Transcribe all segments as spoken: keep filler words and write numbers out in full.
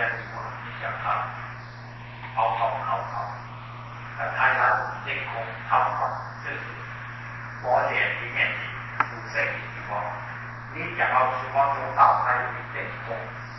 地方，你想它凹凹凹凹，呃，它要天空它不管，这是佛界里面的无色的地方。你讲到十方中道，它有一点空，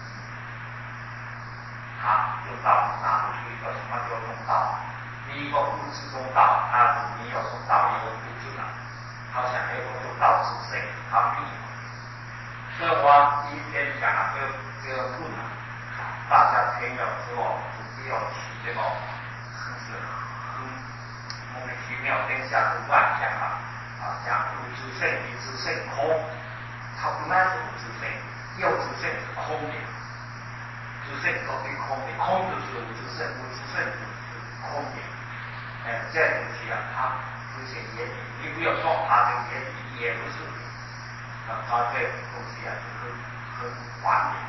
它中道拿不出一个什么叫中道。第一个物质中道，它是没有中道，也有物质的，好像还有个中道之色，它没有。所以我今天讲的这个这个论啊，大家听了之后不要起这个很是很莫名其妙，等下就乱讲了啊，讲无自性、无自性空，它本来是无自性，有自性是空的，自性都是空的，空就是无自性，无自性就是空的。哎，这东西啊，它不是原理，你不要说它的原理，也不是。啊，它这东西啊，就是很完美。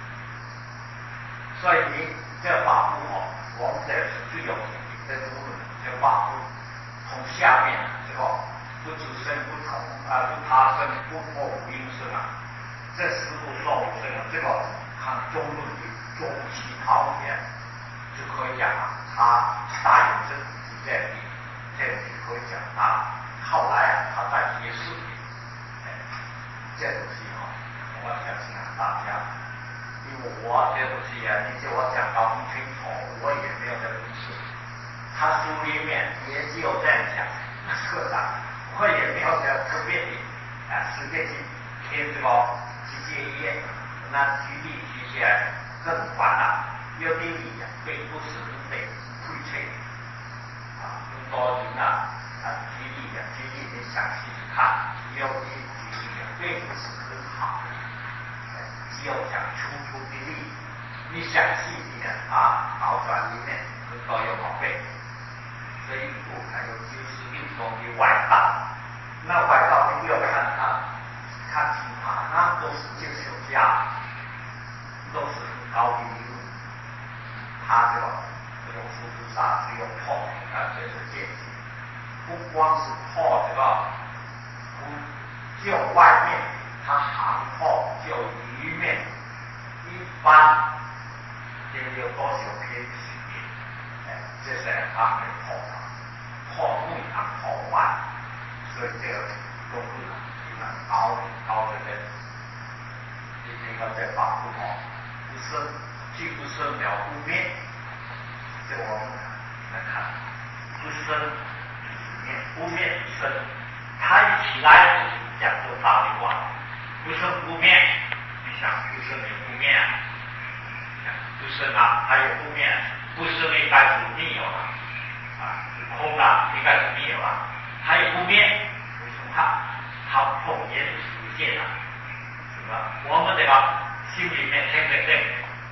所以你这法部哦，我们这是最有名的这个部分，这个法部从下面这个不自身不同啊，不他生不破无因生啊，这十部说无生啊，这个看中论的中西桃源就可以讲啊，他大有真是这样的，这样就可以讲他后来啊，他在解释的。这东西哈，我相信啊，大家，因为我这东西啊，你叫我讲到很清楚，我也没有这本事。他书里面也只有这样讲，课上我也没有这特别的啊，时间去听这个直接业，那举例举起来更烦了。有的理啊，并不是被推荐啊，很多人啊啊举例啊，举例你详细看，有的。并不是很好的，只有讲粗粗的例，你详细一点啊，脑转里面很多有毛病。这一部还有就是运动的外道，那外道你不要看他，看清他，那都是精神家，都是很高的理论。他这个这种佛菩萨只有破啊，这是见解，不光是破这个。就外面，它行破就里面，一般也有多少偏区别？哎，这是他没破的，破内行破外，所以这个功夫呢，非常高高的人。你听到这法不好，不生，既不生了不灭，这我们来看，不生就是灭，不灭不生，它一起来。讲做大的话，不生不灭，你想不生也不灭，不生啊，它也不灭，不生应该是没有了，啊，空了应该是没有了，它也不灭，为什么它它空也是实现了，是吧？我们这个心里面听着这，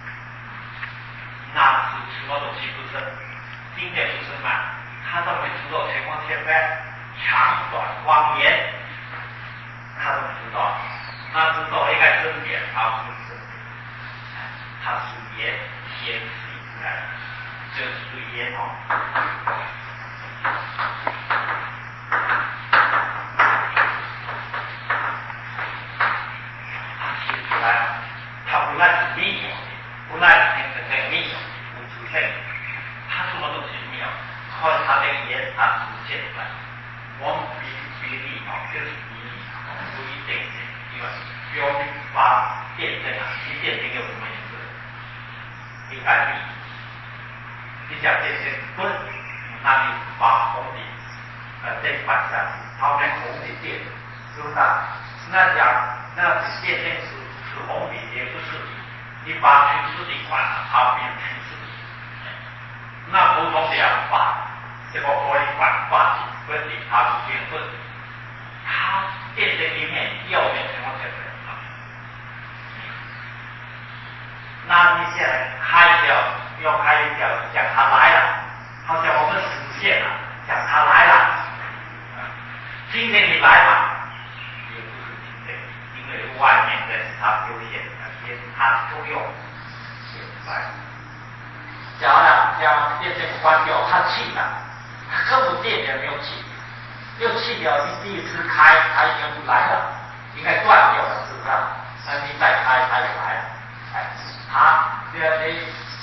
那是什么东西不生？今天不生嘛，它都会知道情况前面长短光言。他都知道，他知道应该正点，他不是正点，他属言，言是出来的，这是属言哦。他写出来了，他本来是没有的，本来是天生的没有，不出现，他什么东西没有，靠他的言，他实现出来。我们比比例哦，就是比例。注意这一点，因为标准发电灯啊，你电灯有什么颜色？应该绿。你讲电线棍，那你把红的呃灯放下去，旁边红的电，是不是啊？那讲那电线是是红的，也不是。你把平时的关了，它变平时的。那普通的要把这个玻璃管挂进分的，它是变分的。它电灯里面右边情况下是啊，那你现在开掉，要开掉，讲它来了，好像我们实现了，讲它来了。今天你来嘛，也不是今天，因为外面的是它丢线，也是它都用现在。讲了，讲电灯关掉，它气了，它根本电也没有气。又气掉，你第一次开，它已经不来了，应该断掉了，是不是？那你再开，它就来了。哎，它这你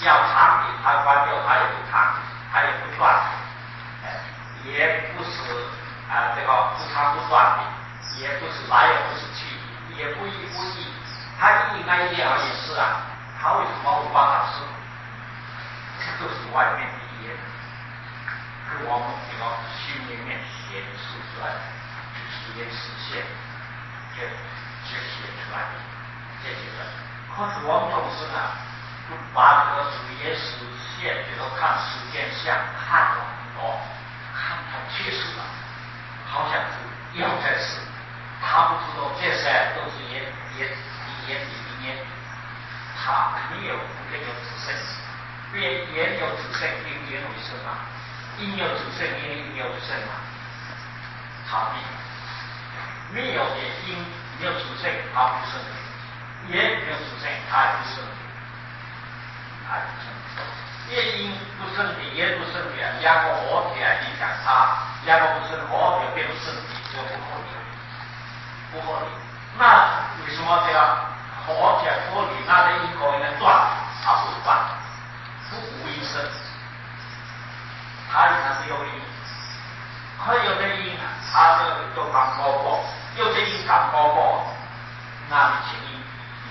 要长柄，它关掉它也不长，它也不断，哎，也不是啊、呃、这个不长不断的，也不是来也不是去，也不依不依，它应该也而也是啊，它为什么会帮它是？这都是外面的业，是我们这个心里面显示出来的，体验实现，这这写出来的这些人。可是我们总是呢，不把这个主业实现，这个看时间相看了很多，看它确实了，好像是要在是，他不知道这些都是业业业里面，他没有没有自身，别言有自身，因言为生嘛，因有自身，因因有自身嘛，他没有，没有的因没有自身，他不生的。也没有出生，他也不生的，他也不生的。也因不生的，也不生的，两个合体来影响他，两个不生合体变成生的，这不合理，不合理。那为什么这个合体不合理？那这因果能断，它不断，不无因生，它它是有因，可有的因啊，它这个就感高过，有的因感高过，那你请因。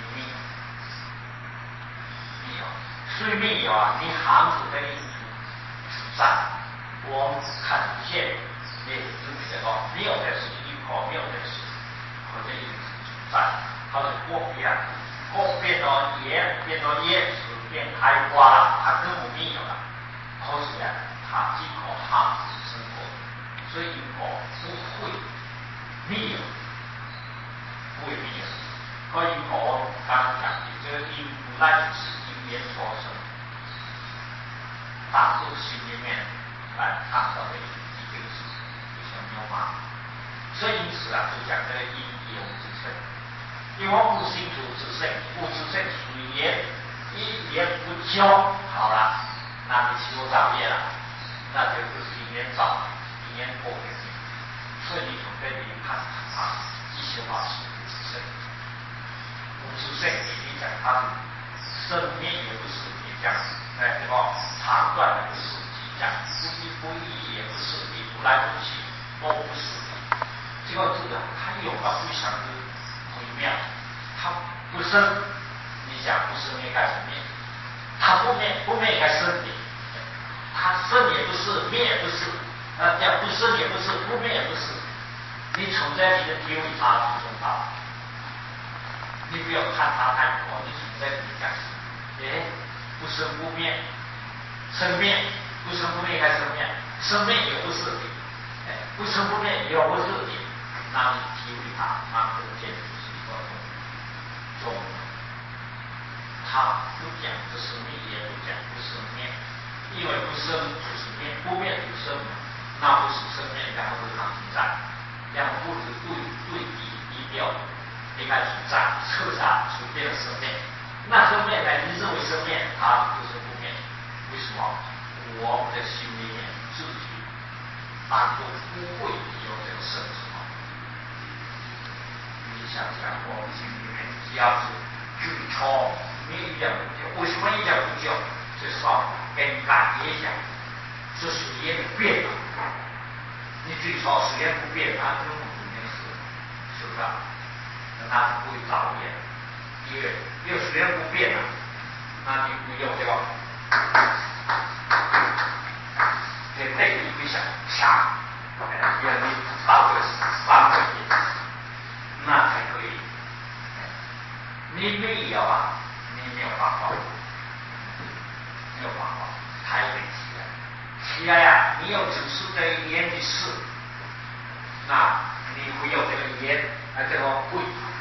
虽没有啊，你行子的因素主战，我们看见你就是这个没有的是因果，没有的是和这因素主战，它是过变，过变到也变到叶子变开花了，它根本没有了。可是呢，它经过行子生活，所以因果不会没有，不会没有。所以我刚刚讲的这个因不赖是因缘所生。当作心里面来看到的一定是就像牛马，所以因此啊，就讲这个因有自身，因为我们心主自身，无自身属于业，一业不交，好了，那你修造业了，那就不是因缘造，因缘果的心，所以你从这里看啊，一些话是无自身，无自身你讲它是生灭也不是你讲。哎，这个长短的不是，讲不依不依也不是，你不来不去都不是。这个字啊，它有个非常的微妙，它不生，你讲不生灭该是灭，它不灭不灭该生灭，它生也不是，灭也不是，呃，叫不生也不是，不灭也不是，你从在你的体会它之中它，你不要看它太多，你从在你讲，哎。不生不灭，生灭不生不灭该生灭，生灭也不是的，哎，不生不灭也不是的，那你体会它，那这个简直是一个中，他不讲不生灭，也不讲不生灭，因为不生就是灭，不灭就生，那不是生灭，两个不是存在，两个不是对对比比标，应该存在，测啥出变了生灭。那生灭呢？你认为生灭，它就是不灭。为什么？我们的心里面自己当中不会有这个生什么？你想想，我们心里面只要是最初你一点不救，为什么一点不救？这是要跟感觉讲，这是也不变的。你最初时间不变，它根本不没事，是不是？那它是不会造业的。因为因为时间不变了，那你不用这个，这内力会想强，要你到这个三个点，那才可以。你没有啊，你没有办法，没有办法，太危险了。起来呀，你有只是这一年的事，那你会有这个年，啊这个会。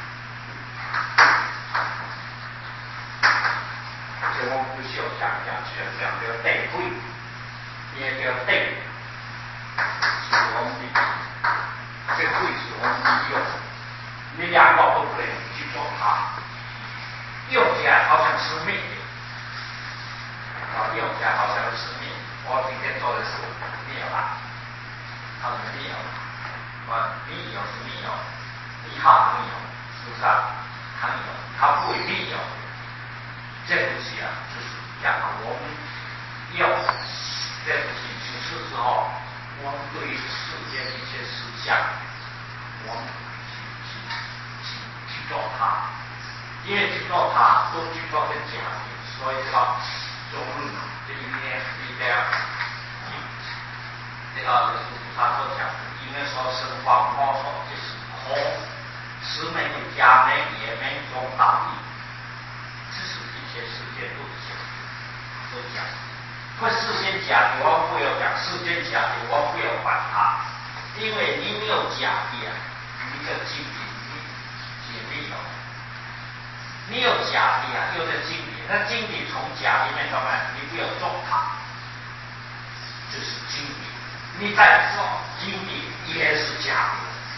我们不需要讲讲去讲这个对会，也叫对，是我们的，这会是我们的用，你两个都可以去做它，用起来好像是命的，啊，用起来好像是命。我今天做的是没有啦，他说没有，我没有是没有，一号没有，是不是啊？他有，他不会没有。这东西啊，就是讲我们要在主持之后，我们对于世间一切事项，我们去去去去做它，因为去做它都去做跟假的，所以这个中论这里面一定要这个他所讲的，因为说生化魔说就是空，是没有假没也没有中道义，这是一切世界都是假的，都假的。不世间假的，我不要讲世间假的，我不要管它，因为你没有假的啊，你的经典你也没有。你有假的啊，有的经典，那经典从假里面怎么办？你不要做它，这是经典。你再做经典也是假的，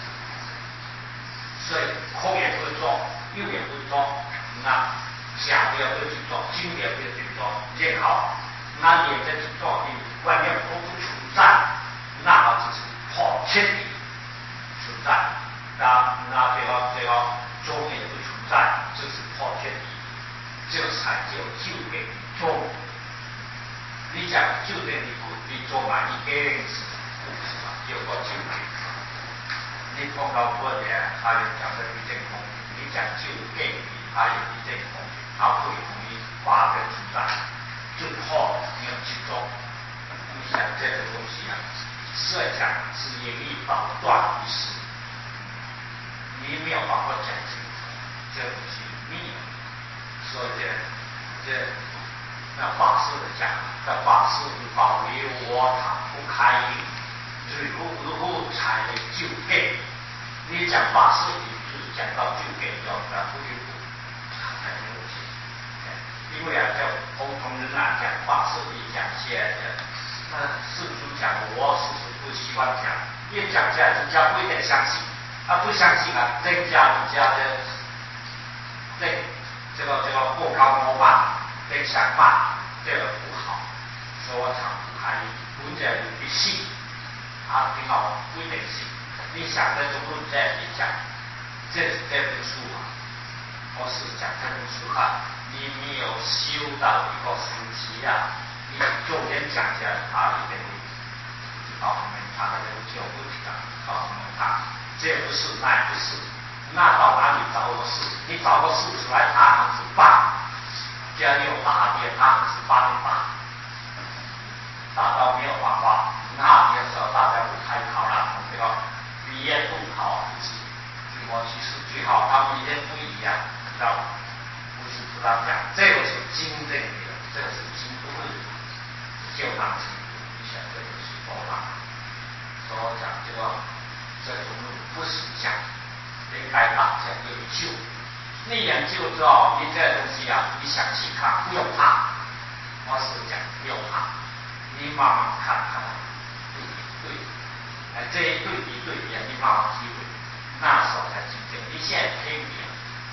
所以空也不做，又也不做，那假的不去做，经典不去做，然后那也在去做的观念都不存在，那么就是破天地存在，那那这个这个中也不存在，这是破天地，这才叫救给中。你讲救给你你做嘛，你给人是是吧？有个救给你碰到过的，他就讲的比较公平；你讲救给你，他也比较公平，他会同意划分存在。最后你要去做，你想这个东西啊，设想是严厉导断一时，你没有把握讲清楚，这东西没有。所以这这那法师的讲，这法师保留我堂不开营，如何如何才能救给？你讲法师，你就是讲到救给要要不救不，才能有钱。因为啊，叫普通人啊讲法师，你讲些的，那世俗讲，我是不喜欢讲，越讲起来人家不一定相信，啊不相信啊，人家人家的这这个这个过高模板跟想法，这个不好，所以我常不开本着你的信，啊听到不一定信，你想的中论在你讲，这这本书啊，我是讲这本书看。你没有修到一个时期啊，你昨天讲起来，他一定会告诉你他的这个就不知道，告诉你他这不是那不是，那到哪里找个事？你找个事出来，他还是八，只要你有大的，他还是八的八，大到没有办法，那年时候大家不开考了，这个毕业不考，就是我其实最好他们一点不一样，知道吗？他讲这个是经正的，这个是经不会就当经，你想这个是多大？所以我讲这个这种路不是讲应该大家有救，你研究之后，你这东西啊，你详细看，不用怕。我是讲不用怕，你慢慢看看，对对，哎，这一对比对比，你慢慢体会，那时候才经正。你现在听点。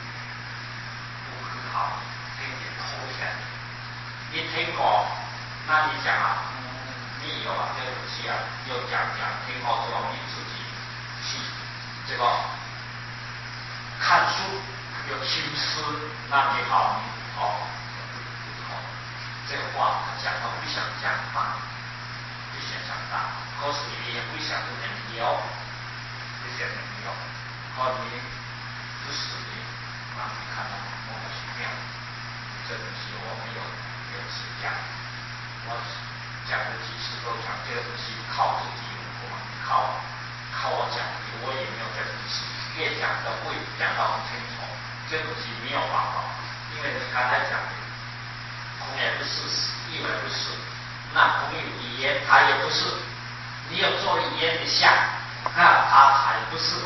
好，听点偷起来。你听过，那你讲啊，嗯，你有啊这个东西啊，要讲讲，听过之后你自己去这个看书，有心思，那你好，你哦，好，这个话他讲到不想讲大，不想讲大，可是你也不想不能聊，不想能聊，和你不是你，那你看到莫名其妙。这东西我没有没有去讲，我讲的几次都讲这个东西靠自己，我靠靠我讲的，我也没有这东西，越讲的会讲到很清楚，这东西没有办法，因为你刚才讲的空也不是，意也不是，那空有语言它也不是，你要做语言的像，那它还不是，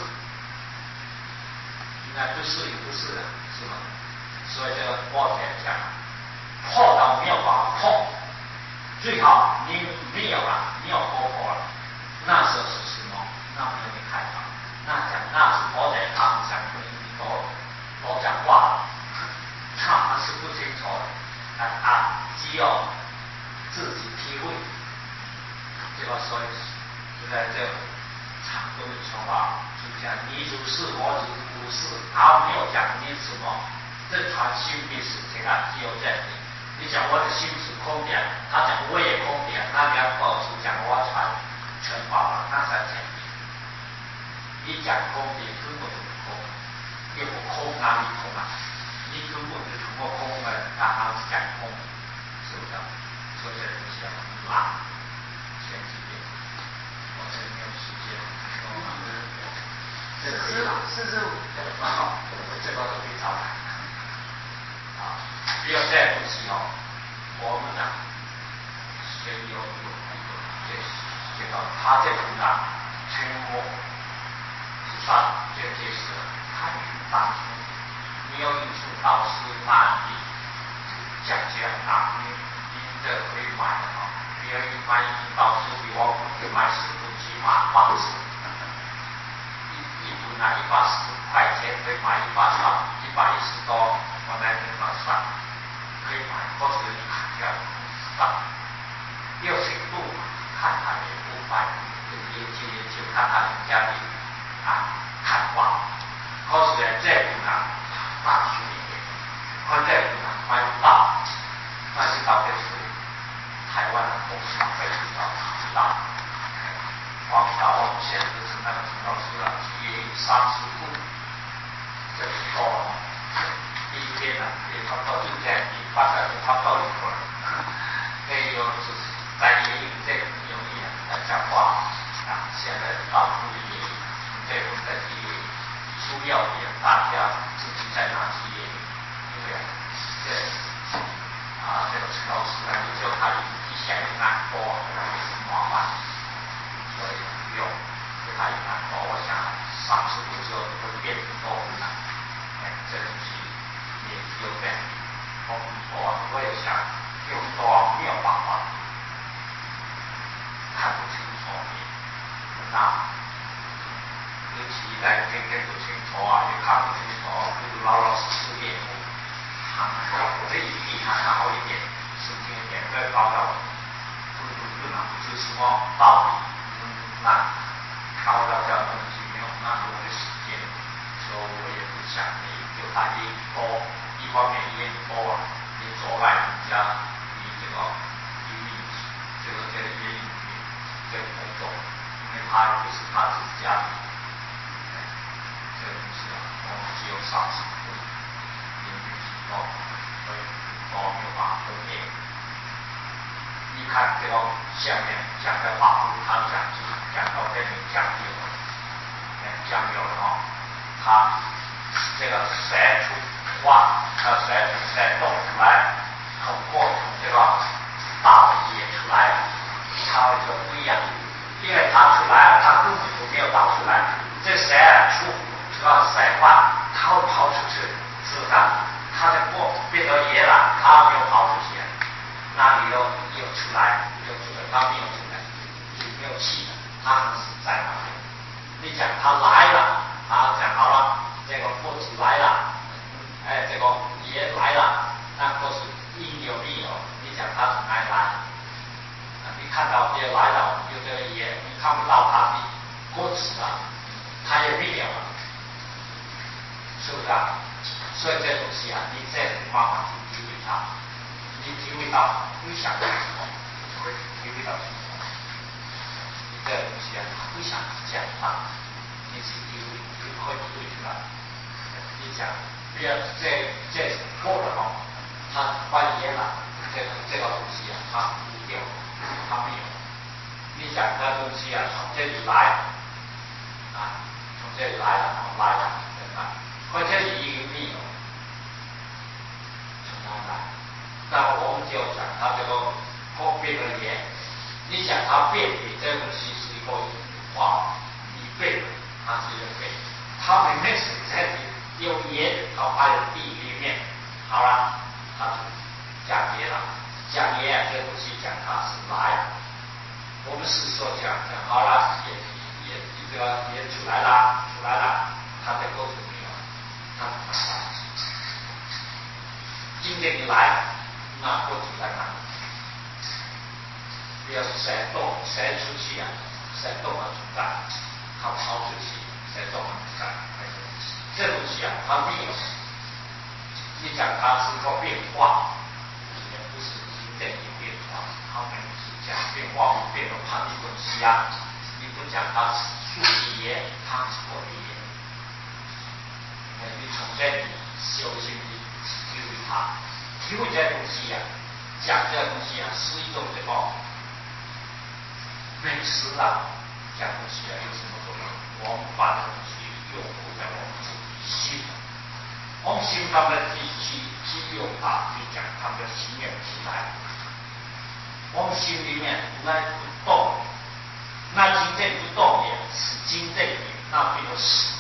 那不是也不是的，是吧？所以这个破解讲，破到没有办法破，最好你没有了，没有破破了，那时候是什么？那没有你开发，那讲那是破解他讲多多讲话，他是不清楚的，啊啊，只有自己体会，这个所以就在这常规说法，就讲你就是我就是不是，他没有讲你什么。这传心的事情啊，只有这里。你你讲我的心是空的，他讲我也空的，那两保持讲我传全报了，那才前提。你讲空的根本就不空，也不空哪里空啊？你根本就通过空的，然后讲空，是不是？所以这东西要拉前几遍，我这没有时间。这可以了，四十五。好，这个都可以找来。啊，不要这东西哦，我们呢，先有有这这个他这种呢，沉默是啥？这这是看当初你要艺术导师那你讲解啊，你你这可以买的啊，你要买艺术导师比我可以买十本起码八十。一本拿一百十块钱可以买一百张，一百一十多，我那天晚上可以买，或者你砍掉上，有程度看他也不买，就研究研究看他人家的啊看法。可是呢，这个呢大学一点，可这个呢买不到，那是到底是台湾的公司会比较知道。光到我们现在是那个陈老师了，也有三十步，这是多了。第一天呢，也差不多就这样，你大概就差不多一会儿。还有就是在野营这个容易啊，讲话啊，现在到处的野营，这种在野营，主要的大家自己在哪去野营，因为这啊这个陈老师呢，你叫他一下有难多，也是麻烦。所以不用给他一难过，我想三十步之后会变多困难。哎，这东西也有点，我我我也想用多没有办法看不清楚的，那尤其在天天不清楚啊，也看不清楚，不如老老实实练功。啊，这一点还好一点，是听一点，不要搞到不不不能不知什么道理。那搞到这东西没有那么多的时间，所以我也不想你就打烟多，一方面烟多啊，你阻碍人家你这个营运，这个这个烟里面这个工作，因为他也不是他自己家里，这个东西啊，我们只有三十步，烟运行动，所以我没有办法分辨。你看这个下面讲的法部，他讲讲到这里讲究了，讲究了哦，他这个舌出花，呃，舌从舌动出来，通过从这个道也出来了，它就不一样，因为它出来了，它根本就没有导出来，这舌出这个舌花，它会跑出去，是不是啊？它就过变成野了，它没有跑出去。那里又又出来，又出来，他没有出来，就没有气的，他还是在那里。你讲他来了，他讲好了，这个波子来了，哎，这个也来了，那都是应有利有。你讲他从哪里来？啊，你看到也来了，有这个也，你看不到他的波子了，他也没有了，是不是啊？所以这东西啊，你这慢慢去体会它。你体会到回想的时候，会体会到清楚。你这东西啊，回想是这样大，你去体会，就会体会出来。你讲，不要这这过了哦，他关严了，这个这个东西啊，他不掉，他没有。你讲这东西啊，从这里来，啊，从这里来了，来了，对吧？或者你有没有？从哪来？那我们就讲它这个后变的盐，你想它变比这东西是一个化一倍，它是一倍，它里面是在有盐，它放在地里面，好了，它就讲盐了，讲盐这东西讲它是来，我们是说讲讲好了，也也这个也出来了，出来了，它在沟通没有，它从哪来？今天你来。那波子在哪里？不要是谁动，谁出去啊？谁动而存在？它跑出去，谁动而存在？这东西啊，它没有。你讲它是个变化，也不西啊，你不讲它树的叶，它是果的叶。你从这里修行的体会它，体会这东西啊，讲这东西啊，是一种这个美食啊，讲东西啊有什么作用？我们把这东西用在我们自己心，我们心上面去去去用它，去讲它们的心念起来。我们心里面那不动，那真正不动的是真正的，那变成死。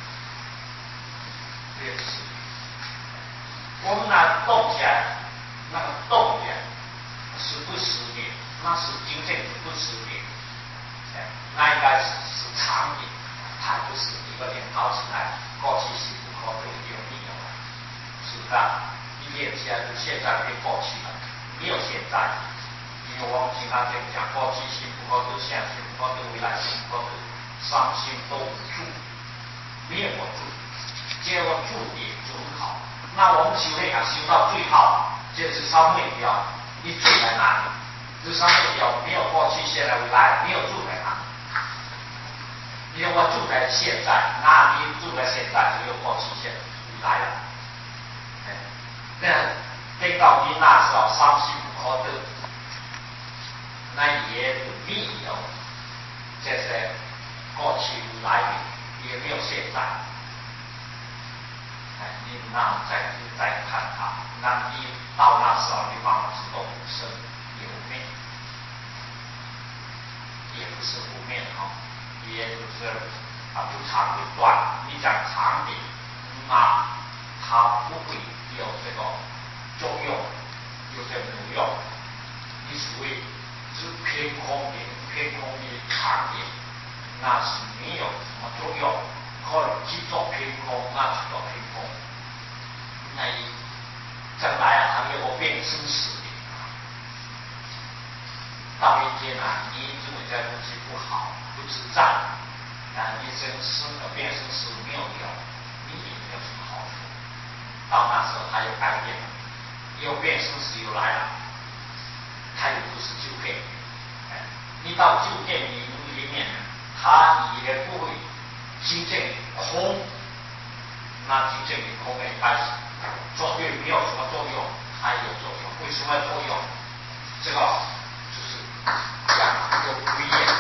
这个是，我们那动起来，那个动的是不实的，那是真正的不实的，哎，那应该是是常的，它就是一个人搞起来，过去是不可对有利的，是不是啊？你练起来就现在变过去了，没有现在。因为我们经常这样讲，过去心不可得，现在心不可得，未来心不可得，伤心都无助，灭我助，结果助也就很好。那我们修炼啊，修到最好，就是烧灭掉，你住在哪里？就烧灭掉，没有过去、现在、未来，没有住在哪里？因为我住在现在，那你住在现在，就有过去、现在、未来了。哎，那等到你那时候伤心不可得。那也就没有这些过去来的，也没有现在。哎，你那再再看它，那你到那时候你慢慢知道生有灭，也不是不灭哈，也就是啊不长的断。你讲长的，那它不会有这个作用，有这个无用。你属于是偏空的，偏空的长的，那是没有什么作用。可能去做偏空，那去做偏空，那将来啊还有个变生死的。到一天啊，你认为这东西不好，不自在，啊，你生生的变生死没有用，你也没有什么好处。到那时候它又改变了，又变生死又来了。它也不是旧片，哎，你到旧片里里面，它也不会真正空，那真正的空应该是作对没有什么作用，它有作用。为什么作用？这个就是讲有归业，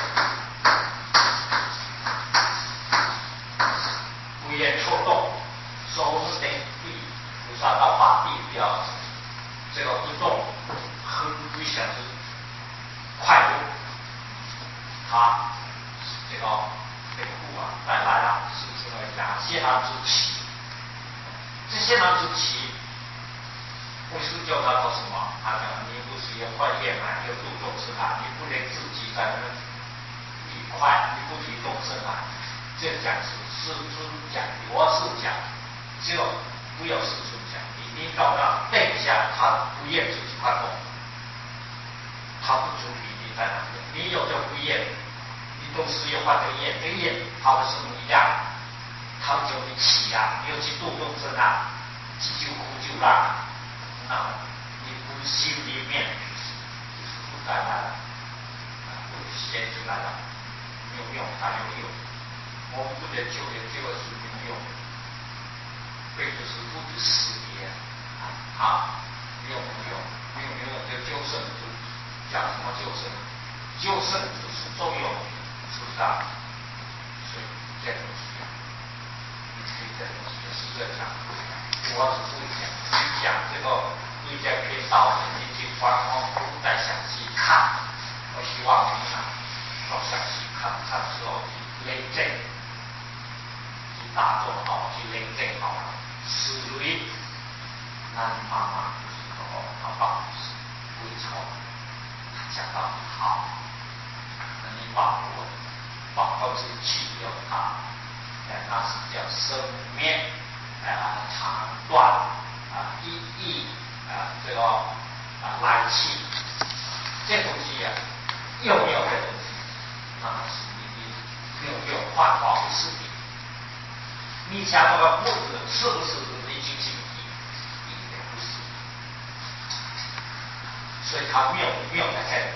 归业错动，说是等地菩萨到法地比较这个不动。很危险是快乐，它这个这个苦啊带来了是这个讲泄囊之气，这泄囊之气，不是叫他做什么？他讲你不是要换业嘛，要度众生啊，你不能自己在那愉快，你不提众生啊，这讲是师尊讲的，我是讲，就不要师尊讲的，你到那等一下，他不愿自己换动。他不足以你在那边，你有这不业，你都是要换这个业，这个业它不是不一样，它就你起啊，你要去度众生啊，去救苦救难，那你不心里面就是就是不在那了，不显出来了，没有用，它有用，我们不能求的这个是没有用，这就是不知识也啊，没有没有没有没有这救生就。讲什么救生？救生就是作用，是不是啊？所以这东西，你可以这东西是这讲，我是不会讲。你讲这个对这篇道理，你去观光不再详细看。我希望你们要详细看，看之后去论证，去大众好，去论证好，思维，那你慢慢就是说，他到底是归错。讲到好，那你把握把握这气有它，哎，那是叫生灭啊，长短啊，一意啊，这个啊来气，这东西呀、啊，有没有这东西？那是你你没有用，换话不是你。你讲那个不是是不是你进行也不是，所以他妙不妙在这里。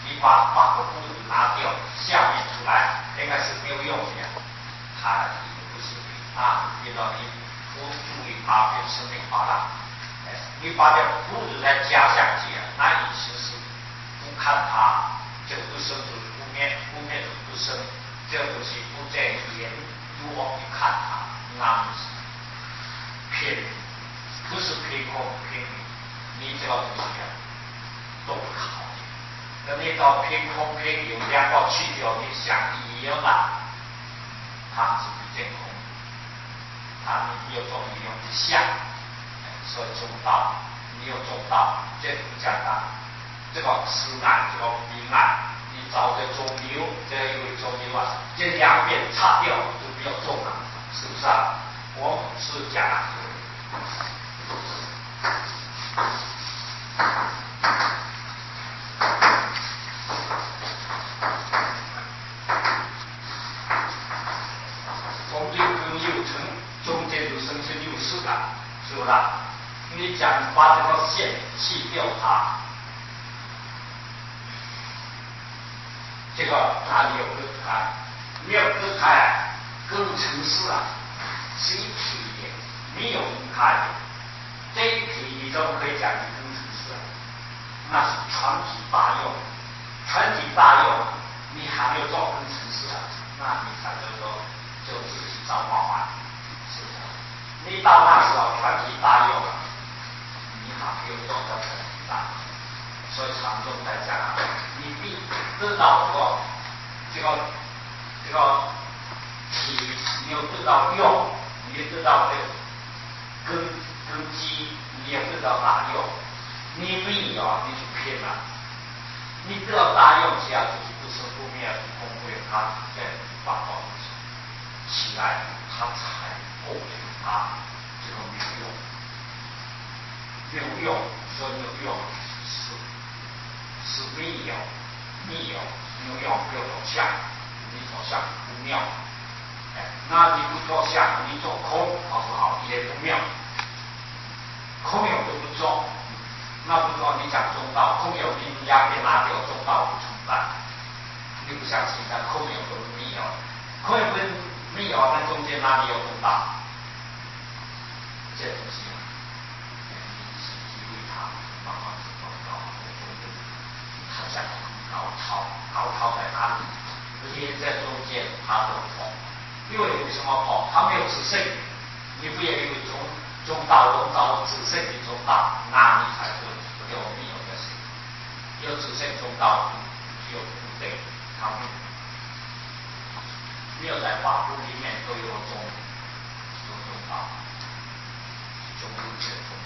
你把把个布子拿掉，下面出来应该是没有用的，它不是啊，遇到你不注意它变生命化了，你把这布子再加上去，那意思是不看它就不生，就是不灭，不灭就不生，这东西不在眼如果你看它，那是偏，不是偏空偏理，你这个东西啊都不好。那你到偏空偏有两个去掉，你想一样啦，它是不见空，它你有种一样的相，所以中道，你有中道，这不简单。这个实爱，这个明爱，你找个中流，这一位中流啊，这两边擦掉就比较重了，是不是啊？我们是讲。是不是？你讲把这个线去掉它，这个哪里有隔开？没有隔开，跟城市啊是一体的，没有分开的。这一体你怎么可以讲你跟城市啊？那是全体大用，全体大用，你还没有做跟城市啊，那你才就说就自己找麻烦，是不是？你到那时候全体大用了，你还没有做到全体大，所以常中来讲啊，你必得到这个这个这个体，你有得到用，你也得到这个根根基，你也得到大用，你没有你就偏了，你得到大用起来就是不生不灭不空不有，它在发光起来，它才构成它这个没有用，没有用，所以没有用是是没有没有没有用，没有做相，你做相不妙，哎，那你不做相，你做空好不好？也不妙，空有都不做，那不做你讲中道，空有你两边拿掉，中道不存在，你不相信，但空有都没有，空有跟没有，那中间哪里有中道？这东西啊，你是体会它，慢慢知道到它在高潮，高潮在哪里？连在中间它都通，因为为什么通？它没有自性，你不也以为中中道中道自性的中道，那你才对，有没有的事？有自性中道就不对，它没有，没有在法部里面都有中有中道。中不解中，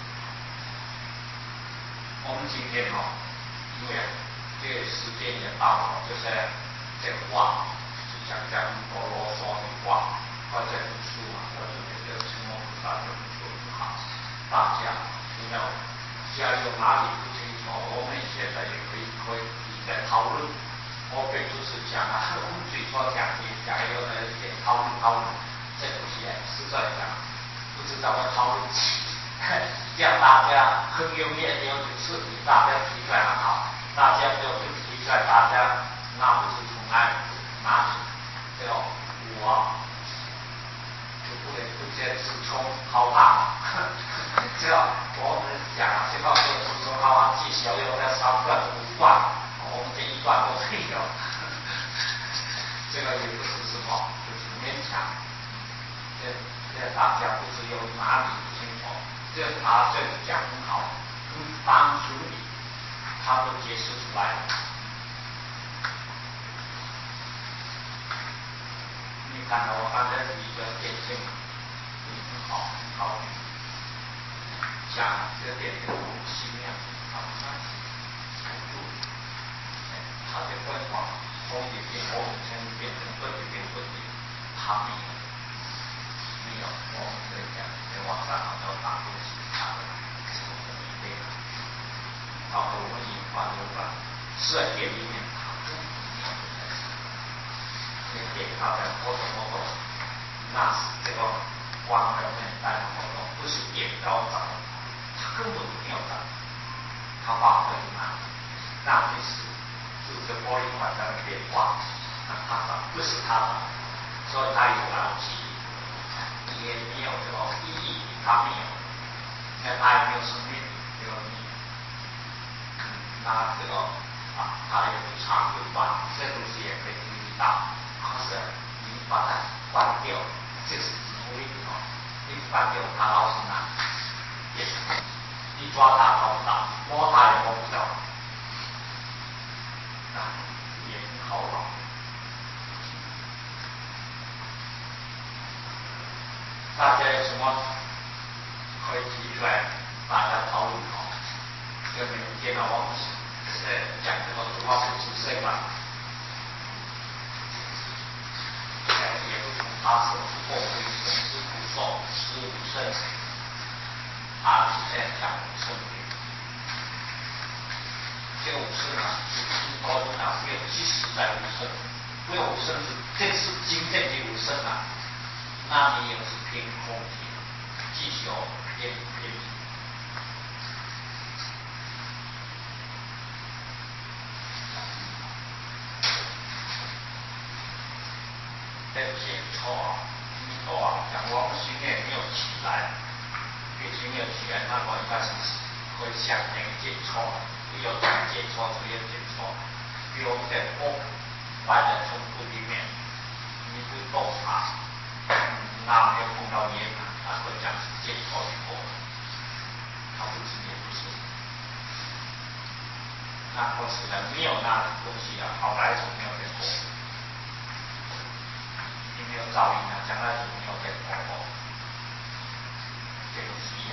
我们今天哦，因为这个时间也到了，就是这个话，就讲讲多啰嗦的话，或者读书嘛，我就觉得什么菩萨这么说不好，大家不要，假如哪里不清楚，我们现在也可以可以在讨论。我并不是讲啊，我们最初讲的讲有的也讨论讨论，这东西实在讲。不知道要讨论起，让大家很有面有就是大家提出来很好，大家就不提出来，大家那不是从哪哪里？这个我就不能不见自冲好棒，这个我们讲这个就自冲好棒，至少有在三段五段，我们这一段都没有，这个也不是什么，就是勉强。这这大家不知有哪里不清楚，这他这讲很好，很单纯的，他都解释出来了。你看到我刚才是一个典型，很好很好的讲这个典型心量，他们那程度，他的观法从一变我们从变成不变变不变，他没有。没有，我们可以讲，在网上好多大东西，它的什么的一类的，包括我们引发有关十二点里面，它根本没有在说，这个点它在活动活动，那是这个光的面带的活动，不是点高涨，它根本没有涨，它发挥哪里？那就是是这个变化，那他找不是他找，所以他有了记忆，也没有这个意义，他没有，因为他也没有生命，没有命，那这个啊，他也不常规化，这东西也可以注意到，可是你把它关掉，这是不会的，你关掉它老是难，你抓它抓不到，摸它也摸不到。也很好玩，大家有什么可以提出来，大家讨论好。这明天呢，我们呃讲这个主要是主生嘛，呃也不从他是不过为生之不受十五生，他是这样讲五生的。这个五生呢，是经高中呢没有即时在五生，没有五生是这是真正的五生啊，那你又是凭空体，继续偏偏。在检测啊，你说啊，讲我们训练没有起来，必须没有起来，那我应该是会向那个检测。不要讲检测，不要检测，比如在风外在冲突里面，你不动它，那没有碰到你，那会讲是检测以后，它不是也不是。那可是呢，没有那东西啊，好来就没有在做，你没有噪音啊，将来就没有在做过，这个是一样。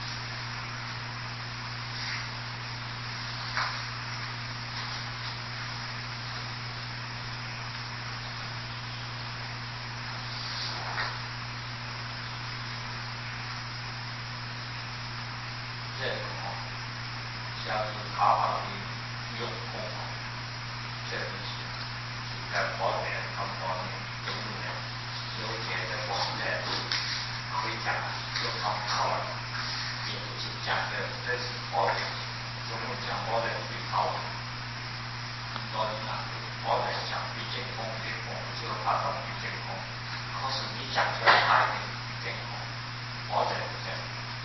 这个哦，像是好好的用功哦，这东西在佛典他们说有没有有些在佛典可以讲就他们讨论，也不是讲的这是佛典，中文讲佛典去讨论，所以呢，佛典讲毕竟功毕功，只有他懂毕竟功，可是你讲出来他一定毕竟功，佛典不这样。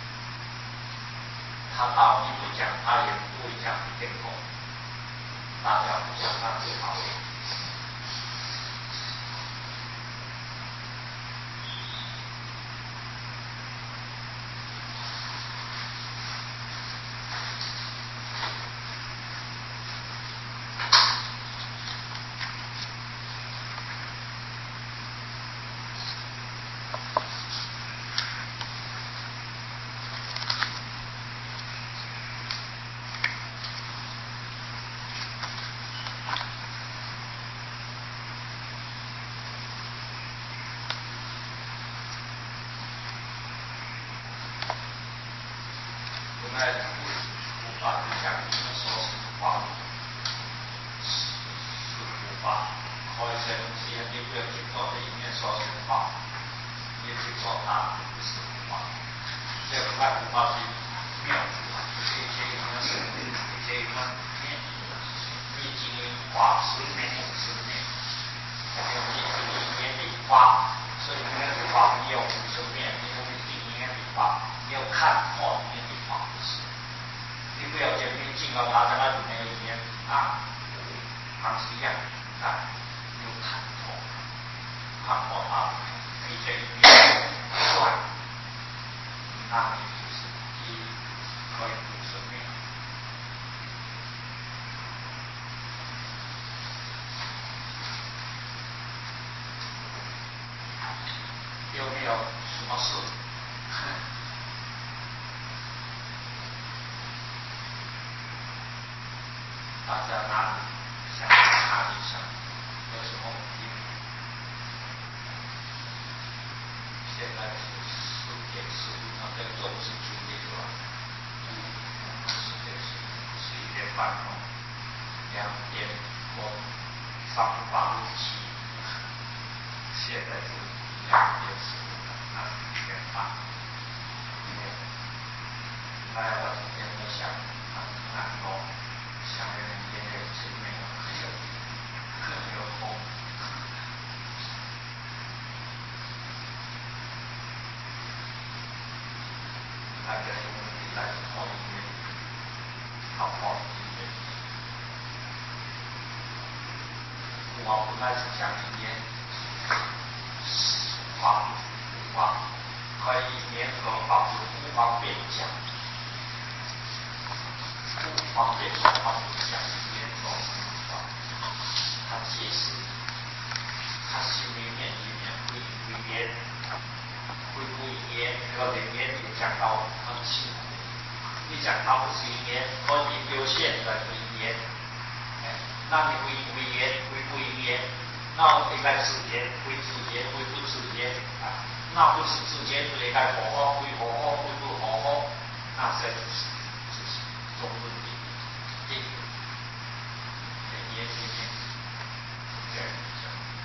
他到你不讲，他也不会讲你这个功，大家不讲那最好。那无法就像你们说是法律，是是无法，或者些东西你不要去做的，一面说是法，你去做它不是无法。这个外无法是妙处啊，这些有的是，这些有的面，你经营花十年五十年，你经营年龄花，所以那个花你有五十年，你有经营年龄花，你要看好年龄花。你不要讲你进到大家那里面里面啊，还是一样啊，有看透，看破它，比这里面帅，那你就是一可以不生命。有没有什么事？大家哪里想哪里想，有什么问题？现在是四点十五，那在中是九点是吧？十点十五，十一点半钟，两点钟，上八路七，现在是两点十五了，那是一点半。哎，我今天没想很难过。想着明天的前面很有法本来是讲语言法无法可以联合法是无方便讲，不方便的话就讲语言中法，他解释，他心里面里面会语言，会不语言，这个语言也讲到很辛苦。你讲它不是语言，可以表现的语言，哎，那你会不语言，会不语言，那应该直接，会直接，会不直接啊？那不是直接就应该好好，会好好，会不好好，那这就是就是中文的这个语言里面这样子，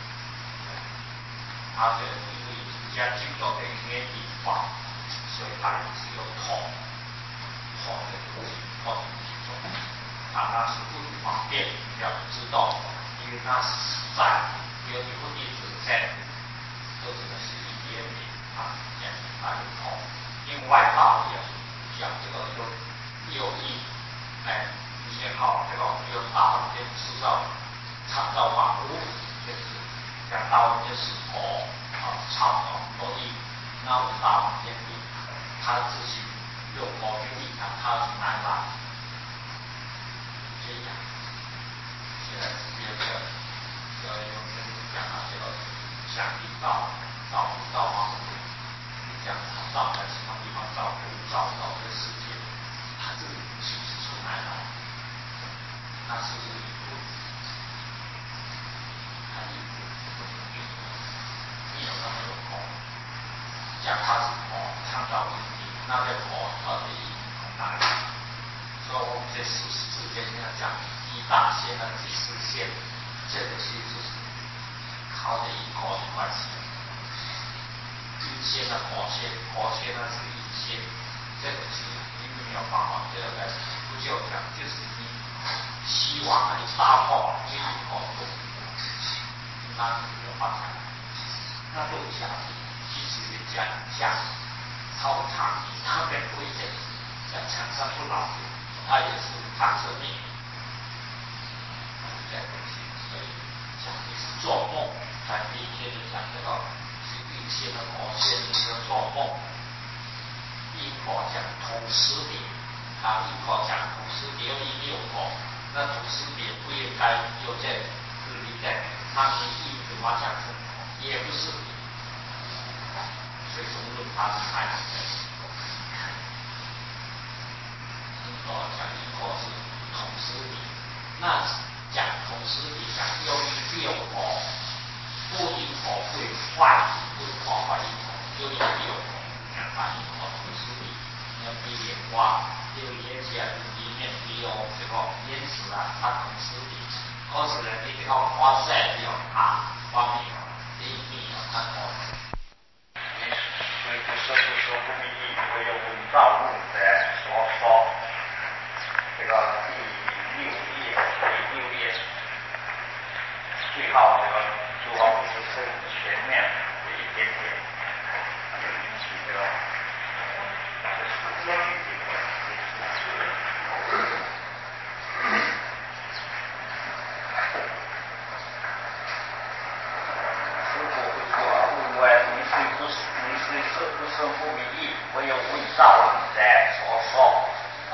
他的因为人家听到的语言地方，所以他只有痛。好的东西，好的东西做，啊，那是不方便，要知道，因为那是在有一部弟子在，都真的是一点点啊，这样啊有痛。另外道也讲这个有有意，哎，一些好这个有大人间制造创造万物，就是讲大人间是佛啊，创造很多意，那我大人间的他自己。有某个地方，他是难来，这样。现在接着，呃，有人讲啊，这个想地道，找不到吗？你讲他找在什么地方找，可以找到这个世界，他这个东西是从哪来？那是不是一部？他一部，没有那么有空。讲他是佛，创造天地，那个佛到底从哪里？所以我们这四十字间要讲一大线的几十线，这个其实是靠着因果的关系。阴线的火线，火线呢是阴线，这个是你没有办法，这个不就讲就是你希望你打破这因果的，那你没有办法，那就讲。其实也讲讲超长他们规则，讲长生不老，他也是长生命，这东西，所以讲的是做梦，在第一天就讲这个是运线的火线的一个做梦，因果讲同时点，啊，因果讲同时点有一六果，那同时点不应该就在这里在，那你因怎么讲成也不是。所以中论它是太难的，因果讲因果是同时理，那讲同时理讲由于六果，不因果会坏，不破坏因果，由于六果讲把因果同时理，那比莲花有岩石里面也有这个岩石啊，它同时理，可是呢，你这个花色有它方面另一面有它的。所以不说不说不明义，我有文造论者所说，这个第六页，第六页，最后这个如果不是是前面这一点点，就引起这个这是监狱这个。不生不明义，唯有文造论者所说。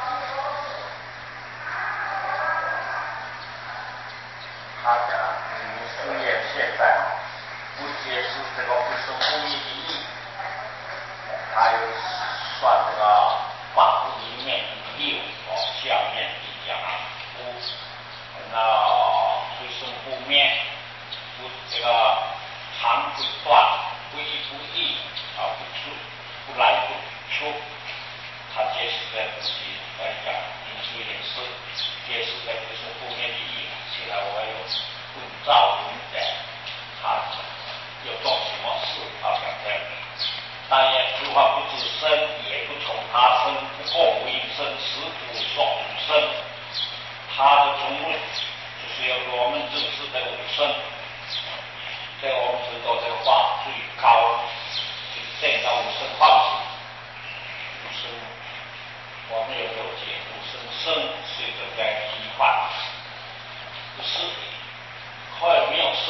他讲，你书院现在不接受这个不生不明的义，还有算这个法部里面的六哦，下面的讲不那不生不灭，不这个长不断，不义不义啊，不出。不来不出，他解释的自己来讲，因素也是解释的不是负面的意义。现在我有文造论者，他有做什么事，他讲这样，但也诸法不自生，也不从他生，不过无因生，实无所无生。他的中论就是要我们认识这个无生，这个我们知道这个话最高。见到无生放弃，无生，我们有了解无生生是一个在替换，不是，后来没有生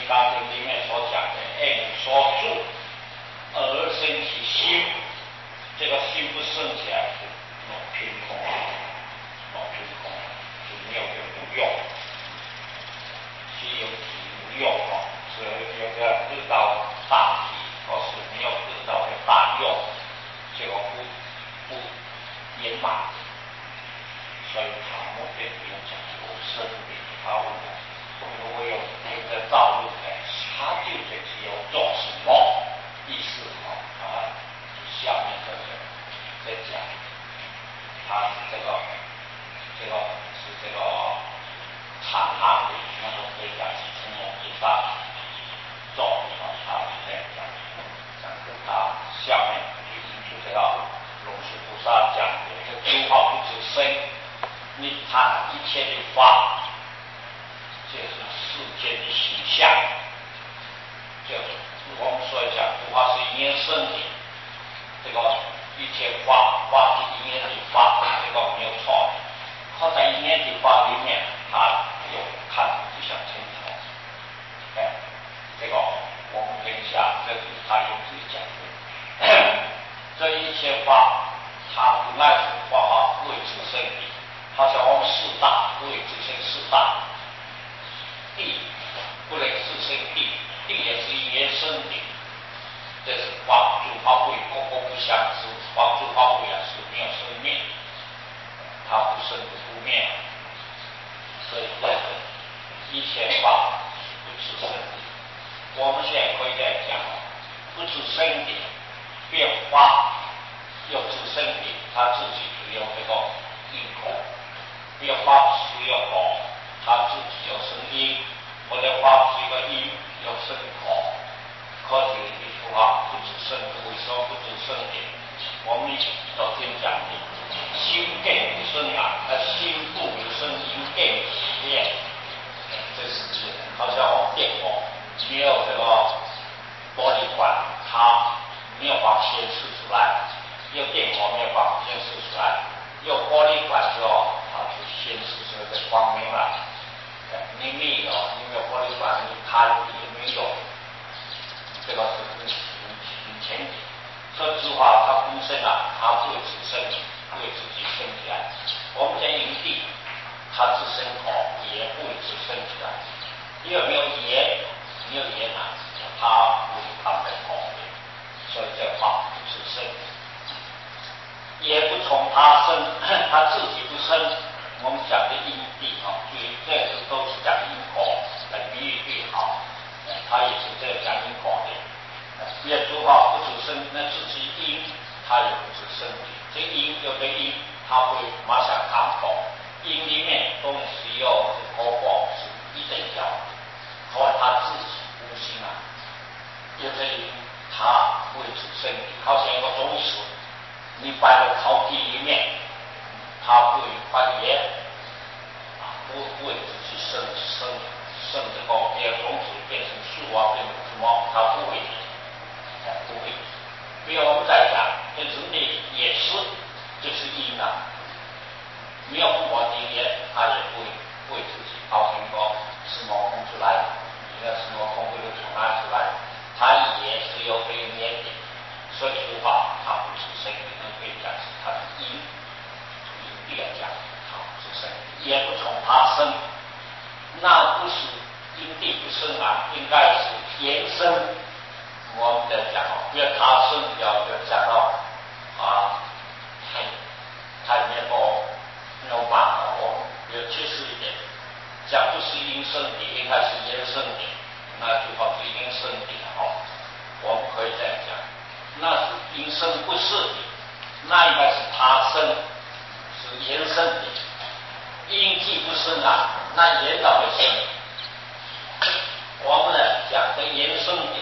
金刚经》里面所讲的“应所住而生其心”，这个心不生起来是那凭空，那凭空是没有有用，心有体无用哦，所以有个得到大体，或是没有得到的大用，这个不不圆满。所以他目的不用讲究生理，他问的，如果有有个道路的，他究竟是要做什么意思啊？啊，下面这个在讲，他是这个这个是这个长行的，那么可以讲是从某地方做啊，他是这样讲，讲跟他下面就引出这个龙树菩萨讲的这诸法不自生。你看一切的法，就是世间的形象，就我们所讲的话是因生的，这个一切法法是因缘的法，这个没有错的。可在因缘的法里面，他有看不想清楚，哎，这个我们等一下，这是他有自己讲的。这一切法，他不爱是法法为自身的。好像我们四大不为自身四大，地不能自身地，地也是因缘生的，这是法诸法贵个个不相知，法诸法贵啊是没有生灭，它不生就不灭，所以这一切法是不自生的。我们现在可以再讲，不自生的变化有自生的，它自己只有这个因果。变化是有果，它自己有声音；我的话是一个因，有生果。科学的说法不自生，为什么不自生的？我们昨天讲的，心变不生啊，那心不有生，因变不变，这是指好像我们电火没有这个玻璃管，它没有法显示出来；有电火没有法显示出来，有玻璃管之后。它就显示出来的光明了，你没有，你没有玻璃管，你看也没有，这个是很很前提。说实话，它本身啊，它不会自生，不会自己生起来。我们讲营地，它自生口也不会自生起来，因为没有盐，没有盐啊，它不会放在口里，所以这话不自生。也不从他生，他自己不生。我们讲的因地啊，所以这是都是讲因果来比喻最好。他也是这样讲因果的。别说话不自生，那自己因他也不自生的。这因有的因，他会马上看破。因里面东西有果报是一等角，后来他自己无心啊，有这因他会自生的，好像一个种子。你摆到草地里面，它会发芽，啊，不不会自己生生生这个变种子变成树啊，变成什么，它不会，哎，不会。比如我们在讲，跟人类也是，就是因啊，没有佛的也，它也不会不会自己造成一个什么空出来，你的什么空会从哪出来，它也是有对应的。所以说话，它不自生，可以讲是它的因，从因地来讲，它不自生，也不从它生，那不是因地不生啊，应该是延伸。我们在讲，不要它生，要要讲到啊，太太没有没有办法，我们要解释一点，讲不是因生的，应该是延伸的，那就好是因生的哦，我们可以这样讲。那是因生不是的，那应该是他生，是延伸的。因既不生啊，那延导会生。我们呢讲的延伸的，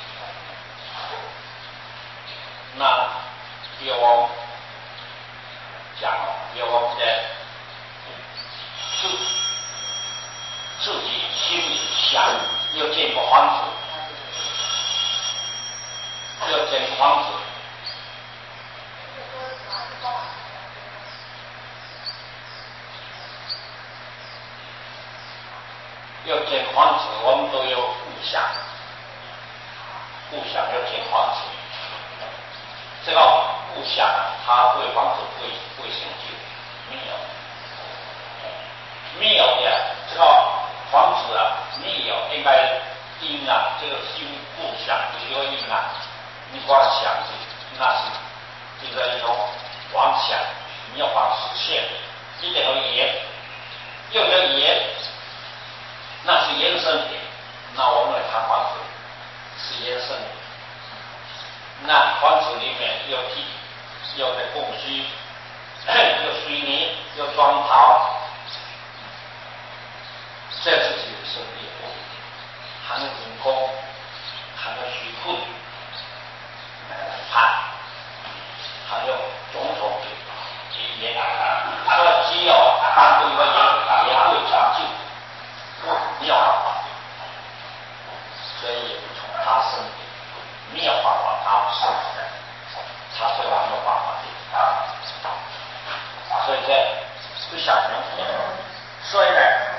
那比如我们讲，比如我们的自自己心里想要建个房子。要建房子， 要建房子，我们都有互相，互相要建房子。这个互相啊，它会房子会会成就没有，没有的这个房子啊，没有应该阴啊，这个修互相有个阴啊，你光想着那是就是一种妄想，没有法实现。一点和言，又叫言，那是延伸点。那我们来看房子是延伸点。那房子里面有地，有的供需，有水泥，有砖陶，这是延伸点。还有人工，还有水库，还还有种种的也，所以只有当中一个也也会成就，没有办法，所以也不从他生的，没有办法他生的，他虽然没有办法的，所以这不想能，虽然